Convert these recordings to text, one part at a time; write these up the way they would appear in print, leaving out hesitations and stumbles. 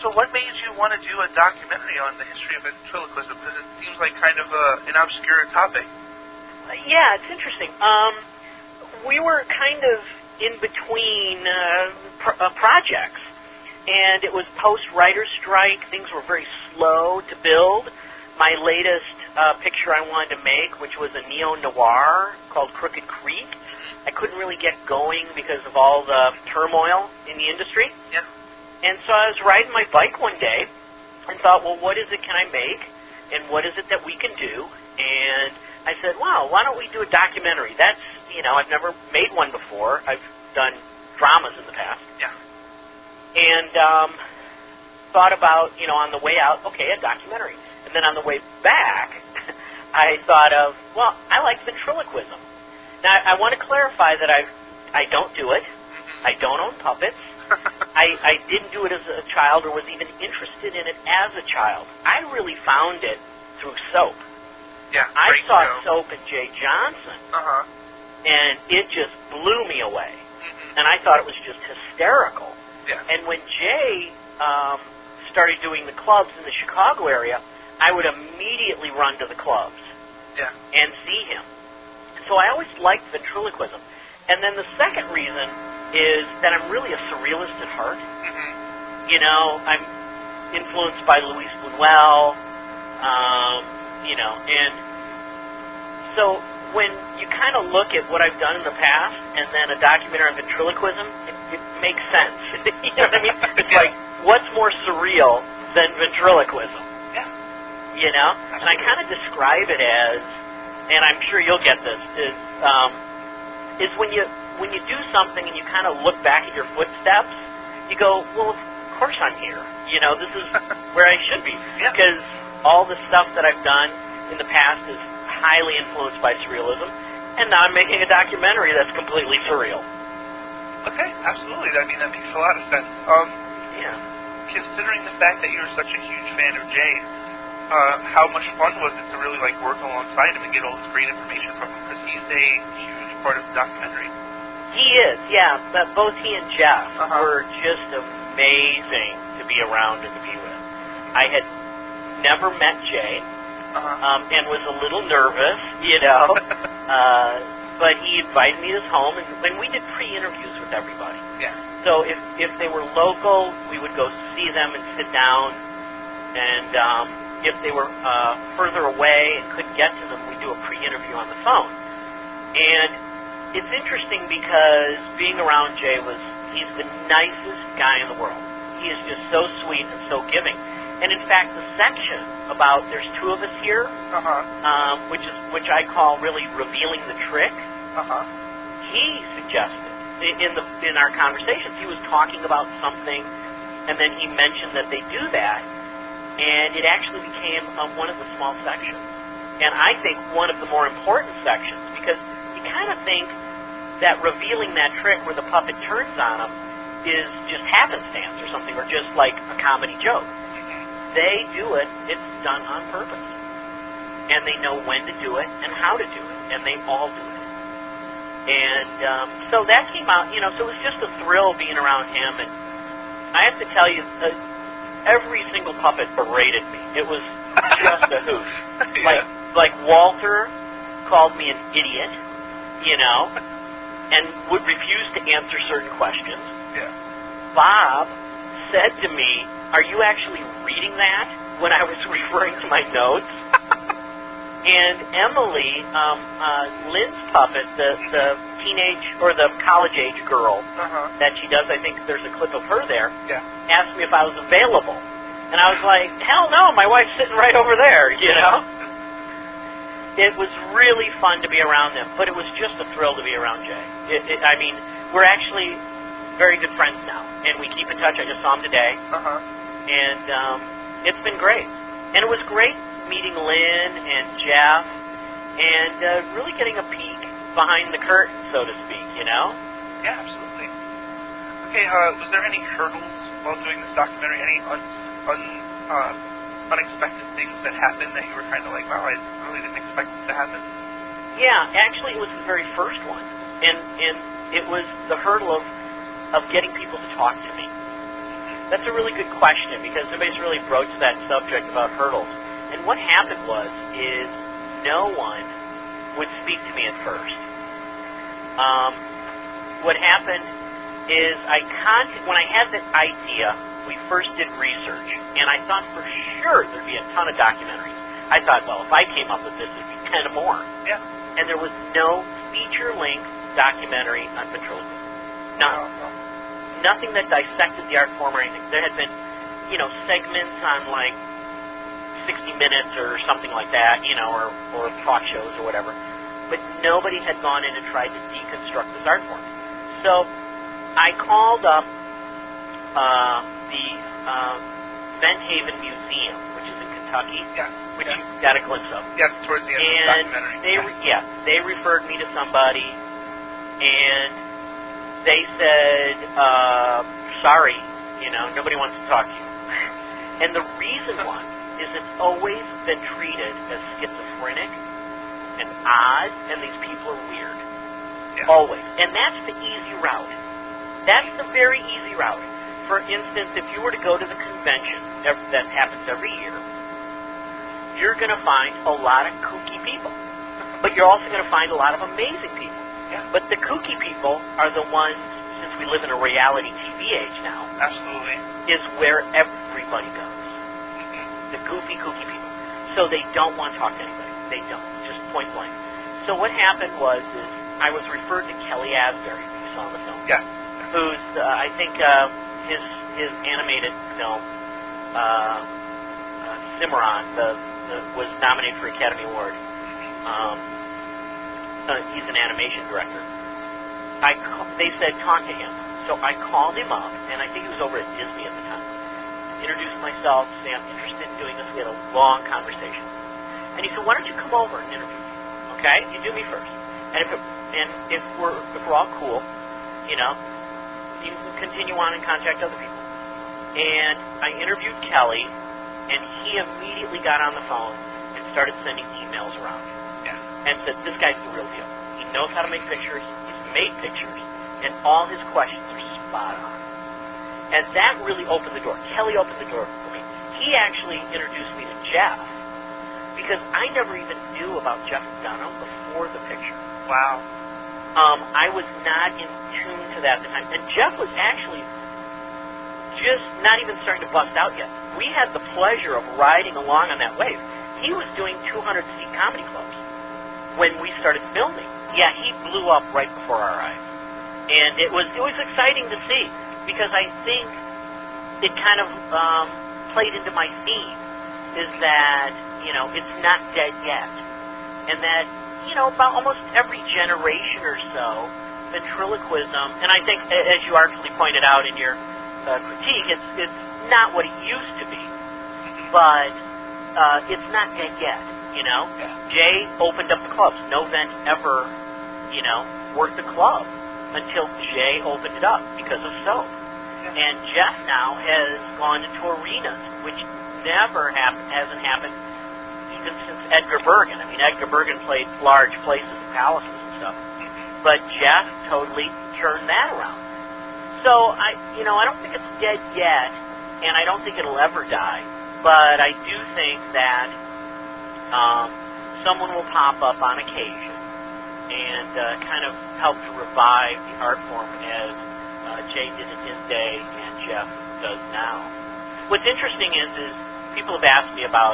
So what made you want to do a documentary on the history of ventriloquism? Because it seems like kind of an obscure topic. Yeah, it's interesting. We were kind of in between projects, and it was post-writer's strike. Things were very slow to build. My latest picture I wanted to make, which was a neo-noir called Crooked Creek, I couldn't really get going because of all the turmoil in the industry. Yeah. And so I was riding my bike one day and thought, well, what is it can I make, and what is it that we can do? And I said, wow, why don't we do a documentary? That's, I've never made one before. I've done dramas in the past. Yeah. And thought about, on the way out, okay, a documentary. And then on the way back, I thought of, well, I like ventriloquism. Now, I want to clarify that I don't do it. Mm-hmm. I don't own puppets. I didn't do it as a child or was even interested in it as a child. I really found it through soap. Yeah, I saw soap at Jay Johnson, and it just blew me away. Mm-hmm. And I thought it was just hysterical. Yeah. And when Jay started doing the clubs in the Chicago area, I would immediately run to the clubs and see him. So I always liked ventriloquism. And then the second reason is that I'm really a surrealist at heart. Mm-hmm. I'm influenced by Luis Buñuel, and so when you kind of look at what I've done in the past and then a documentary on ventriloquism, it makes sense. You know what I mean? It's like, what's more surreal than ventriloquism? Yeah. And I kind of describe it as, and I'm sure you'll get this, is when you do something and you kind of look back at your footsteps, you go, well, of course I'm here. This is where I should be. Yeah. Because all the stuff that I've done in the past is highly influenced by surrealism, and now I'm making a documentary that's completely surreal. Okay, absolutely. I mean, that makes a lot of sense. Yeah. Considering the fact that you're such a huge fan of Jay, how much fun was it to really work alongside him and get all this great information from him? Because he's a huge part of the documentary. He is, yeah. But both he and Jeff Uh-huh. were just amazing to be around and to be with. I had never met Jay, and was a little nervous, but he invited me to his home, and we did pre-interviews with everybody. Yeah. So if they were local, we would go see them and sit down, and if they were further away and couldn't get to them, we'd do a pre-interview on the phone. And it's interesting because being around Jay he's the nicest guy in the world. He is just so sweet and so giving. And in fact, the section about there's two of us here, which I call really revealing the trick, he suggested in our conversations. He was talking about something, and then he mentioned that they do that, and it actually became one of the small sections. And I think one of the more important sections, because you kind of think that revealing that trick where the puppet turns on him is just happenstance or something, or just like a comedy joke. They do it, it's done on purpose. And they know when to do it and how to do it, and they all do it. And so that came out, so it was just a thrill being around him. And I have to tell you, every single puppet berated me. It was just a hoot. Like Walter called me an idiot, and would refuse to answer certain questions. Yeah. Bob said to me, "Are you actually reading that?" when I was referring to my notes. And Emily, Lynn's puppet, the teenage or the college-age girl that she does, I think there's a clip of her there, asked me if I was available. And I was like, hell no, my wife's sitting right over there, It was really fun to be around them, but it was just a thrill to be around Jay. I mean, we're actually very good friends now, and we keep in touch. I just saw him today, and it's been great. And it was great meeting Lynn and Jeff, and really getting a peek behind the curtain, so to speak, Yeah, absolutely. Okay, was there any hurdles while doing this documentary? Any unexpected things that happened that you were kind of like, wow, I really didn't expect this to happen? Yeah, actually, it was the very first one, and it was the hurdle of getting people to talk to me. That's a really good question because nobody's really broached that subject about hurdles. And what happened is no one would speak to me at first. What happened is when I had that idea, we first did research, and I thought for sure there'd be a ton of documentaries. I thought, well, if I came up with this, there'd be 10 more. Yeah. And there was no feature-length documentary on ventriloquism. None. Nothing that dissected the art form or anything. There had been, segments on like 60 Minutes or something like that, or talk shows or whatever. But nobody had gone in and tried to deconstruct this art form. So I called up the Bent Haven Museum, which is in Kentucky, which you got a glimpse of. Yes, towards the end of the documentary. They referred me to somebody, and they said, sorry, nobody wants to talk to you. And the reason why is it's always been treated as schizophrenic and odd, and these people are weird. Yeah. Always. And that's the easy route. That's the very easy route. For instance, if you were to go to the convention that happens every year, you're going to find a lot of kooky people. But you're also going to find a lot of amazing people. Yeah. But the kooky people are the ones, since we live in a reality TV age now, absolutely, is where everybody goes. The goofy, kooky people. So they don't want to talk to anybody. They don't. Just point blank. So what happened is I was referred to Kelly Asbury, who you saw in the film. Yeah. Who's, I think, his animated film, Cimarron, was nominated for Academy Award. He's an animation director. They said, talk to him. So I called him up, and I think he was over at Disney at the time. Introduced myself, say I'm interested in doing this. We had a long conversation. And he said, why don't you come over and interview me? Okay? You do me first. And if we're all cool, you can continue on and contact other people. And I interviewed Kelly, and he immediately got on the phone and started sending emails around. And said, this guy's the real deal. He knows how to make pictures. He's made pictures. And all his questions are spot on. And that really opened the door. Kelly opened the door for me. He actually introduced me to Jeff because I never even knew about Jeff Dunham before the picture. Wow. I was not in tune to that at the time. And Jeff was actually just not even starting to bust out yet. We had the pleasure of riding along on that wave. He was doing 200-seat comedy clubs when we started filming. Yeah, he blew up right before our eyes. And it was exciting to see because I think it kind of played into my theme is that, it's not dead yet. And that, about almost every generation or so, ventriloquism, and I think, as you artfully pointed out in your critique, it's not what it used to be, but it's not dead yet, Yeah. Jay opened up the clubs. No vent ever, worked the club until Jay opened it up because of soap. Yeah. And Jeff now has gone into arenas, which hasn't happened even since Edgar Bergen. I mean, Edgar Bergen played large places and palaces and stuff. But Jeff totally turned that around. So I don't think it's dead yet, and I don't think it'll ever die. But I do think that someone will pop up on occasion and kind of help to revive the art form as Jay did in his day and Jeff does now. What's interesting is people have asked me about,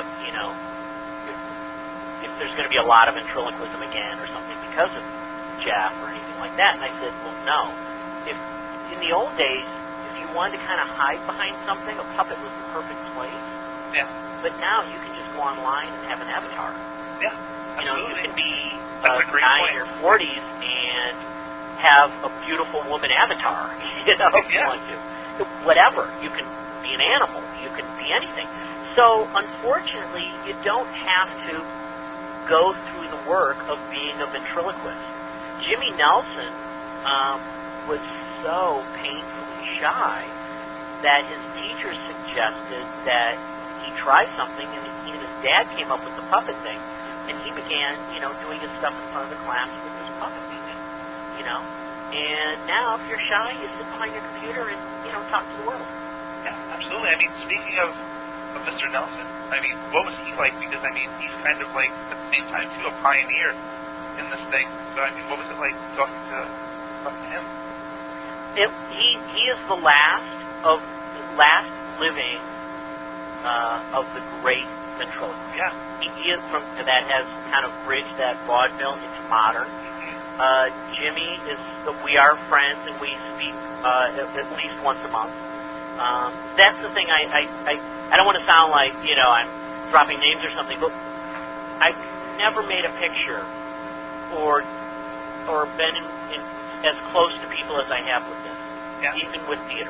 if there's going to be a lot of ventriloquism again or something because of Jeff or anything like that. And I said, well, no. If in the old days, if you wanted to kind of hide behind something, a puppet was the perfect place. Yeah. But now you can just go online and have an avatar. Yeah. You can be 9 or 40s and have a beautiful woman avatar, if you want to. Whatever. You can be an animal. You can be anything. So, unfortunately, you don't have to go through the work of being a ventriloquist. Jimmy Nelson was so painfully shy that his teacher suggested that he try something, and he and his dad came up with the puppet thing, and he began, doing his stuff in front of the class with his puppet music, And now, if you're shy, you sit behind your computer and, talk to the world. Yeah, Absolutely. I mean, speaking of Mr. Nelson, I mean, what was he like? Because, I mean, he's kind of like, at the same time, too, a pioneer in this thing. So, I mean, what was it like talking to him? He is the last living of the great ventriloquist. Yeah. He is from that has kind of bridged that vaudeville into modern. Jimmy is. We are friends, and we speak at least once a month. That's the thing. I don't want to sound like I'm dropping names or something, but I've never made a picture or been in as close to people as I have with this, even with theater.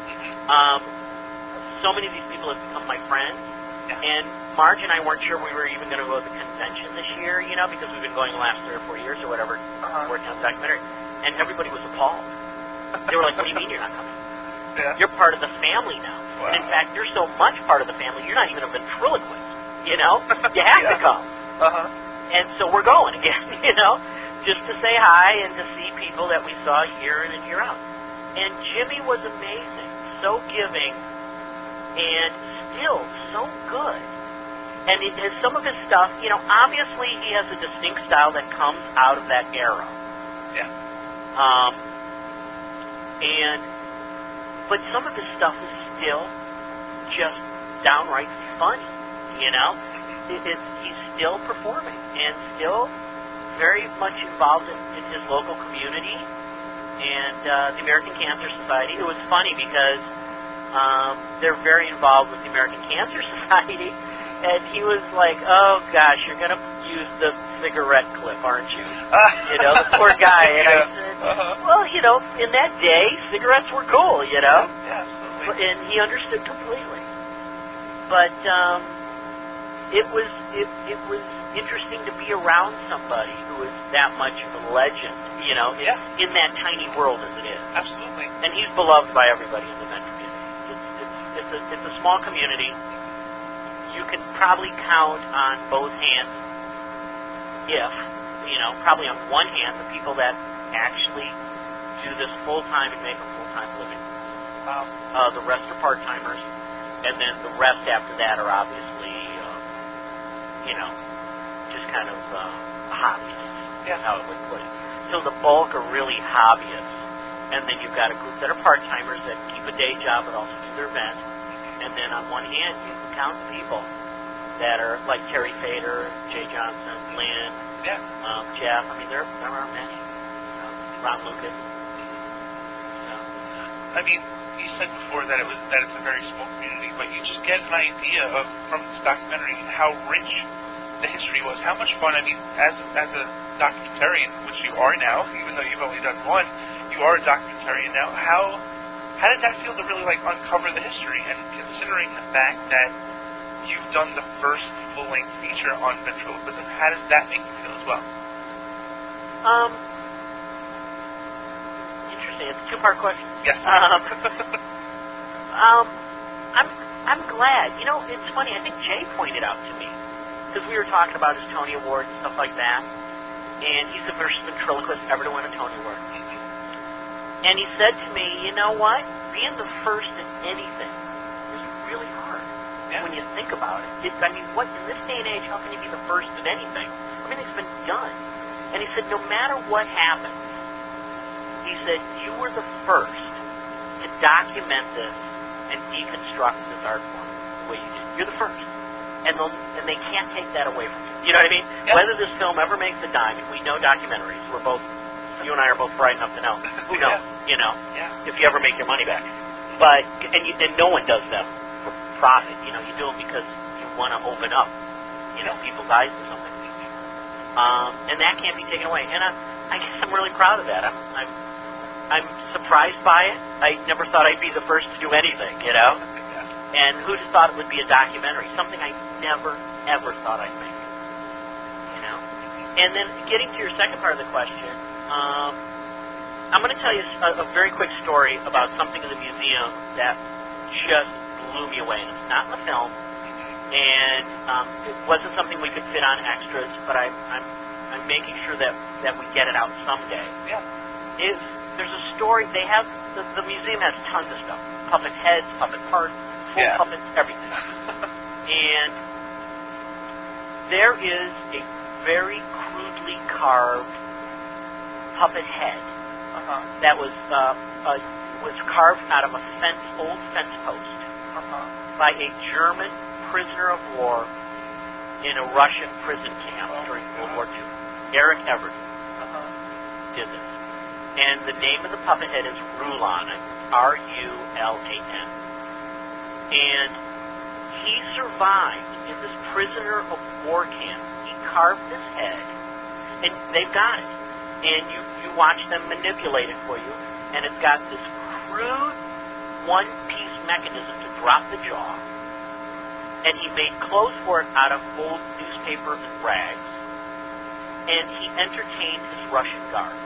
So many of these people have become my friends, and Marge and I weren't sure we were even going to go to the convention this year, because we've been going the last 3 or 4 years or whatever, working on the documentary, and everybody was appalled. They were like, what do you mean you're not coming? Yeah. You're part of the family now. Wow. And in fact, you're so much part of the family, you're not even a ventriloquist, You have to come. And so we're going again, just to say hi and to see people that we saw year in and year out. And Jimmy was amazing, so giving, and still so good. And it has some of his stuff, obviously he has a distinct style that comes out of that era. Yeah. But some of his stuff is still just downright funny, He's still performing and still very much involved in his local community and the American Cancer Society. It was funny because they're very involved with the American Cancer Society, and he was like, oh, gosh, you're going to use the cigarette clip, aren't you? The poor guy. And I said, well, in that day, cigarettes were cool, Yeah, absolutely. And he understood completely. But it was interesting to be around somebody who is that much of a legend, in that tiny world as it is. Absolutely. And he's beloved by everybody in the Met community. It's a small community. You can probably count on both hands, probably on one hand, the people that actually do this full-time and make a full-time living. The rest are part-timers, and then the rest after that are obviously, just kind of hobbyists, how it would put it. So the bulk are really hobbyists, and then you've got a group that are part-timers that keep a day job but also do their event. And then on one hand, you can count the people that are like Terry Fader, Jay Johnson, Lynn, Jeff. I mean, there are many. Ron Lucas. I mean, you said before that it's a very small community, but you just get an idea of from this documentary how rich the history was. How much fun? I mean, as a documentarian, which you are now, even though you've only done one, you are a documentarian now. How did that feel to really uncover the history? And considering the fact that you've done the first full-length feature on ventriloquism, how does that make you feel as well? Interesting. It's a two-part question. Yes. I'm glad. It's funny. I think Jay pointed out to me because we were talking about his Tony Award and stuff like that, and he's the first ventriloquist ever to win a Tony Award. And he said to me, you know what? Being the first in anything is really hard when you think about it. What in this day and age, how can you be the first at anything? Everything's been done. And he said, no matter what happens, he said, you were the first to document this and deconstruct this art form the way you did. You're the first. And they can't take that away from you. You know what I mean? Yep. Whether this film ever makes a dime, and we know documentaries, you and I are both bright enough to know. Who knows? If you ever make your money back. But and no one does them for profit. You do them because you want to open up, people's eyes to something. And that can't be taken away. And I guess I'm really proud of that. I'm surprised by it. I never thought I'd be the first to do anything, And who'd have thought it would be a documentary? Something I never, ever thought I'd make. And then getting to your second part of the question, I'm going to tell you a very quick story about something in the museum that just blew me away. And it's not in the film, and it wasn't something we could fit on extras, but I'm making sure that we get it out someday. Yeah. There's a story, the museum has tons of stuff. Puppet heads, puppet parts, full puppets, everything. And there is a very crudely carved puppet head that was carved out of a old fence post by a German prisoner of war in a Russian prison camp during World War II. Eric Everett did this. And the name of the puppet head is Rulan, R-U-L-A-N. And he survived in this prisoner of war camp. He carved this head, and they've got it. And you watch them manipulate it for you, and it's got this crude one-piece mechanism to drop the jaw. And he made clothes for it out of old newspaper and rags. And he entertained his Russian guards.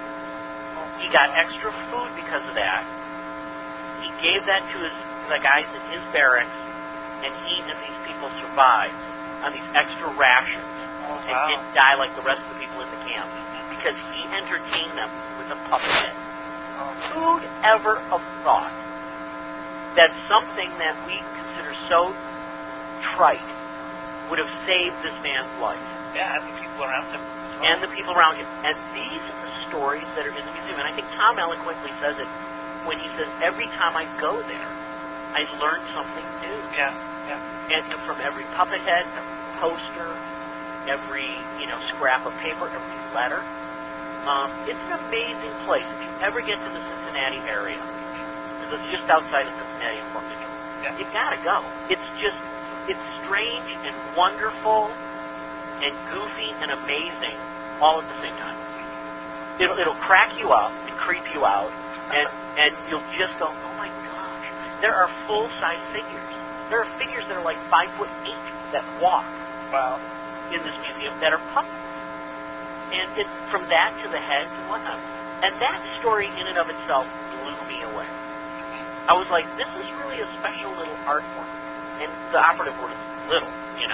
He got extra food because of that. He gave that to the guys in his barracks, and he and these people survived on these extra rations and didn't die like the rest of the people in the camp because he entertained them with a puppet head. Who'd ever have thought that something that we consider so trite would have saved this man's life? Yeah, and the people around him. And the people around him. And these are the stories that are in the museum. And I think Tom eloquently says it when he says, every time I go there, I learn something new. Yeah. And from every puppet head, every poster, every scrap of paper, every letter. It's an amazing place. If you ever get to the Cincinnati area, because it's just outside of Cincinnati in Fort Mitchell, you've got to go. It's strange and wonderful and goofy and amazing all at the same time. It'll crack you up and creep you out, and you'll just go, oh my gosh. There are full-size figures. There are figures that are like 5'8" that walk in this museum that are puppets. And it's from that to the heads and whatnot. And that story in and of itself blew me away. I was like, this is really a special little art form. And the operative word is little,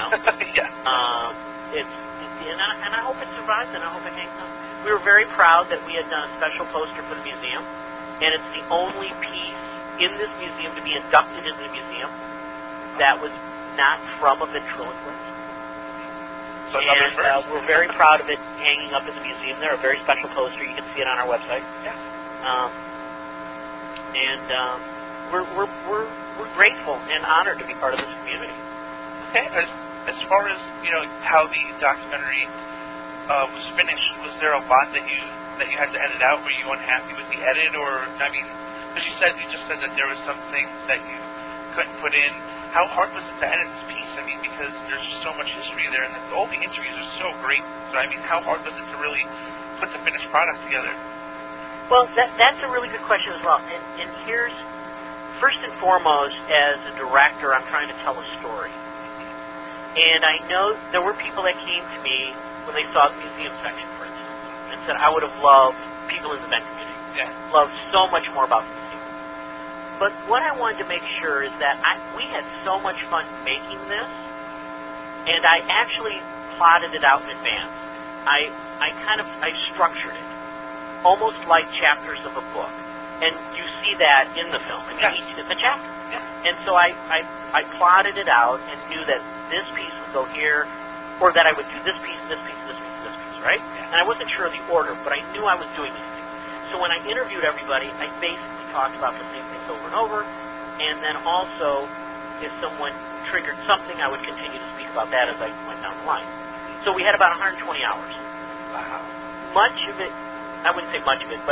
And I hope it survives, and I hope it hangs on. We were very proud that we had done a special poster for the museum, and it's the only piece in this museum to be inducted into the museum that was not from a ventriloquist. So we're very proud of it hanging up in the museum. They're a very special poster. You can see it on our website. Yeah. We're grateful and honored to be part of this community. Okay. As far as how the documentary was finished, was there a lot that you had to edit out? Were you unhappy with the edit, or because you just said that there were some things that you couldn't put in. How hard was it to edit this piece? Because there's just so much history there, and all the interviews are so great. So how hard was it to really put the finished product together? Well, that's a really good question as well. And here's, first and foremost, as a director, I'm trying to tell a story. And I know there were people that came to me when they saw the museum section, for instance, and said, I would have loved people in the event community. Loved so much more about the museum. But what I wanted to make sure is that we had so much fun making this, and I actually plotted it out in advance. I structured it, almost like chapters of a book. And you see that in the film. Each is a chapter. Yeah. And so I plotted it out and knew that this piece would go here, or that I would do this piece, this piece, this piece, this piece, right? Yeah. And I wasn't sure of the order, but I knew I was doing these things. So when I interviewed everybody, I basically talked about the same things over and over, and then also, if someone triggered something, I would continue to speak about that as I went down the line. So we had about 120 hours. Wow. Much of it, I wouldn't say much of it, but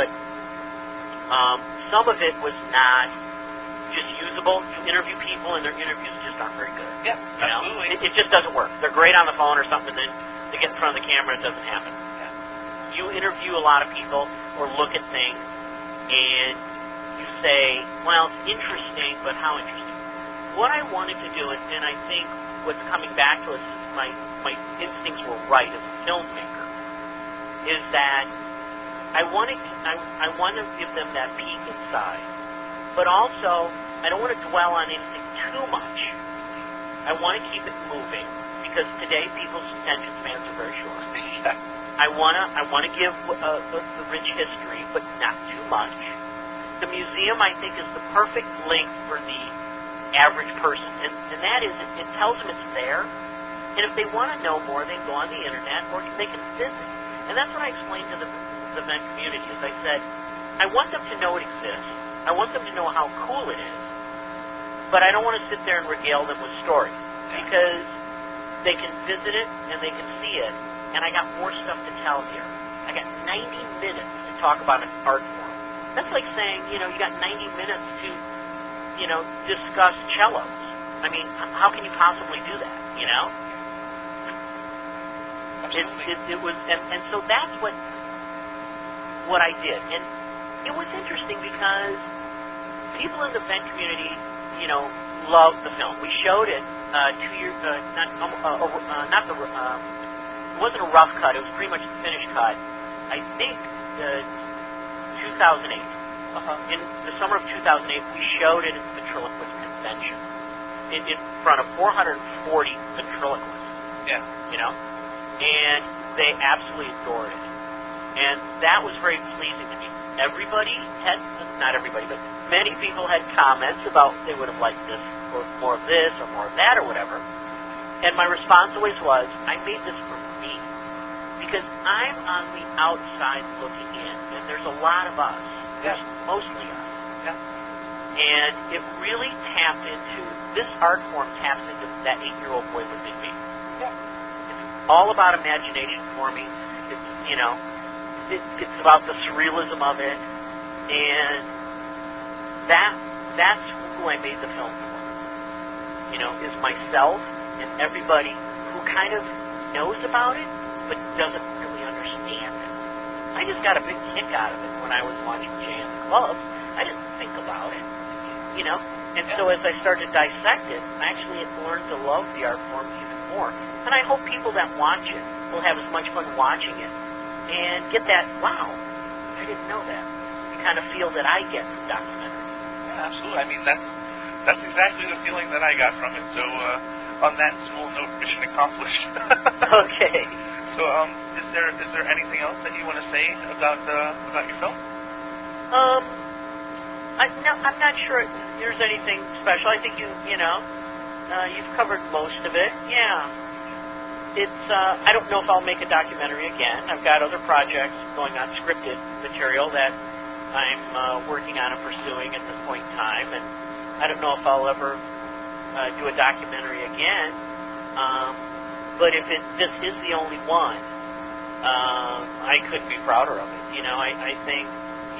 some of it was not just usable. You interview people, and their interviews just aren't very good. Yeah, absolutely. It just doesn't work. They're great on the phone or something, and then they get in front of the camera, and it doesn't happen. Yeah. You interview a lot of people or look at things, and you say, well, it's interesting, but how interesting? What I wanted to do, and I think what's coming back to us is my instincts were right as a filmmaker, is that I want to give them that peek inside, but also I don't want to dwell on anything too much. I want to keep it moving, because today people's attention spans are very short. I want to give the rich history, but not too much. The museum, I think, is the perfect length for the average person. And that is, it tells them it's there. And if they want to know more, they can go on the internet or they can visit. And that's what I explained to the Vent community. Is I said, I want them to know it exists. I want them to know how cool it is. But I don't want to sit there and regale them with stories. Because they can visit it and they can see it. And I got more stuff to tell here. I got 90 minutes to talk about an art form. That's like saying, you got 90 minutes to, discuss cellos. I mean, how can you possibly do that, Absolutely. It was, and so that's what I did. And it was interesting because people in the Vent community, loved the film. We showed it 2 years, it wasn't a rough cut. It was pretty much the finished cut. I think 2008. In the summer of 2008, we showed it at the Ventriloquist Convention in front of 440 ventriloquists. Yeah. And they absolutely adored it. And that was very pleasing to me. Everybody had, not everybody, but many people had comments about they would have liked this, or more of this, or more of that, or whatever. And my response always was, I made this for me. Because I'm on the outside looking in, and there's a lot of us. There's mostly us. Yeah. And it really tapped into, this art form taps into that 8-year-old boy within me. Yeah. It's all about imagination for me. It's, it's about the surrealism of it. And that's who I made the film for. Is myself and everybody who kind of knows about it, but doesn't really understand it. I just got a big kick out of it when I was watching Jay and the Clubs. I didn't think about it, And so as I started to dissect it, I actually had learned to love the art form even more. And I hope people that watch it will have as much fun watching it and get that, wow, I didn't know that. The kind of feel that I get from documentaries. Yeah, absolutely. I mean, that's exactly the feeling that I got from it. So on that small note, mission accomplished. Okay. So is there anything else that you want to say about your film? I'm not sure there's anything special. I think you've covered most of it. Yeah. It's I don't know if I'll make a documentary again. I've got other projects going on, scripted material that I'm working on and pursuing at this point in time, and I don't know if I'll ever do a documentary again. But if this is the only one, I couldn't be prouder of it. I think,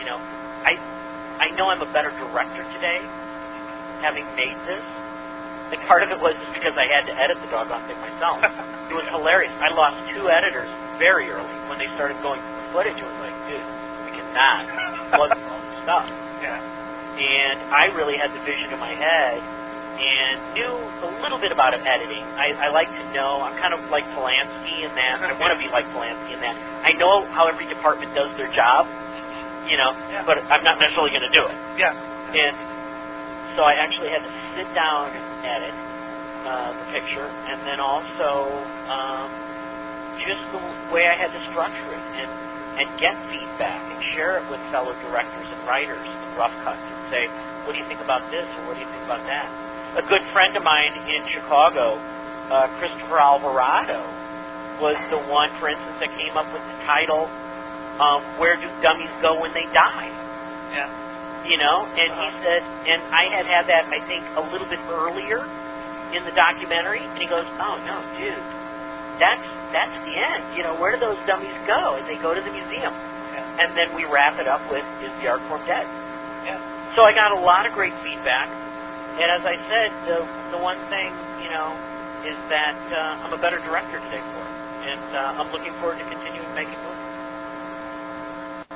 I know I'm a better director today, having made this. And part of it was just because I had to edit the doggone thing myself. It was hilarious. I lost 2 editors very early when they started going through the footage. It was like, dude, we cannot plug all this stuff. Yeah. And I really had the vision in my head and knew a little bit about editing. I like to know. I'm kind of like Polanski in that. I want to be like Polanski in that. I know how every department does their job, but I'm not necessarily going to do it. Yeah. And so I actually had to sit down and edit the picture, and then also just the way I had to structure it and get feedback and share it with fellow directors and writers and rough cuts and say, what do you think about this or what do you think about that? A good friend of mine in Chicago, Christopher Alvarado, was the one, for instance, that came up with the title, Where Do Dummies Go When They Die? Yeah. And he said, and I had that, I think, a little bit earlier in the documentary, and he goes, oh, no, dude, that's the end. Where do those dummies go? And they go to the museum. Yeah. And then we wrap it up with, is the art form dead? Yeah. So I got a lot of great feedback, and as I said, the one thing, is that I'm a better director today for it, and I'm looking forward to continuing making movies.